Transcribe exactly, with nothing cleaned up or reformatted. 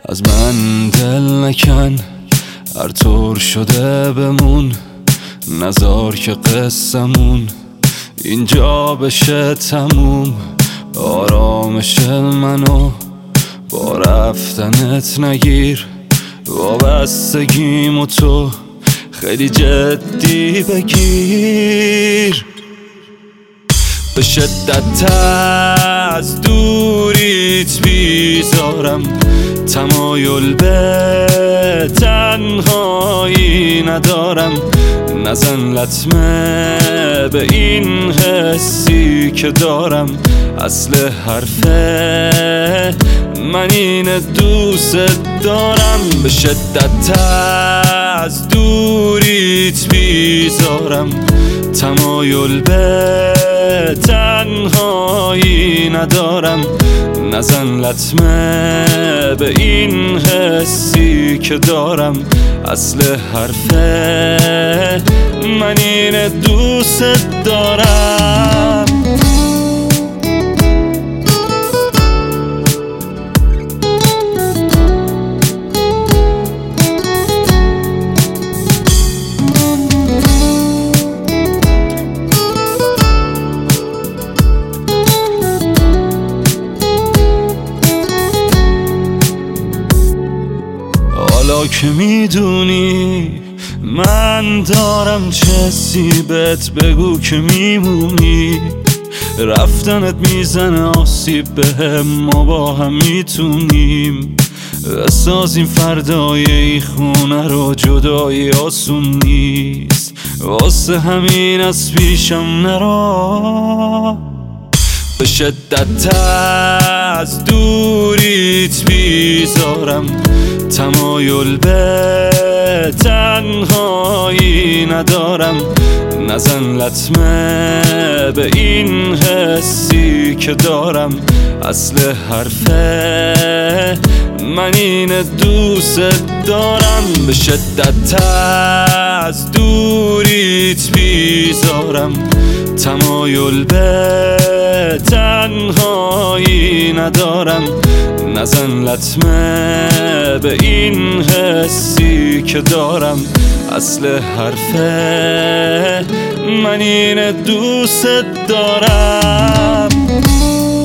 از من دل نکن، هر طور شده بمون، نزار که قصمون اینجا بشه تموم. آرامش منو با رفتنت نگیر، وابستگیمو تو خیلی جدی بگیر. به شدت از دوریت بیزارم، تمایل به تنهایی ندارم. نزن لطمه به این حسی که دارم، اصل حرفه من این دوست دارم. به شدت از دوریت بیزارم، تمایل به تنهایی ندارم. نزن لطمه به این حسی که دارم، اصل حرفه من این دوست دارم. حالا که میدونی من دارم چه سیبت، بگو که میمونی. رفتنت میزنه آسیب بهم، ما با هم میتونیم بسازیم فردای این خونه رو. جدایی آسون نیست، واسه همین از پیشم نرو. به شدت از دوریت بیزارم، تمایل به تنهایی ندارم. نزن لطمه به این حسی که دارم، اصل حرفه من این دوست دارم. به شدت از دوریت بیزارم، تمایل به تنهایی ندارم. نزن لطمه به این حسی که دارم، اصل حرفه من این دوست دارم.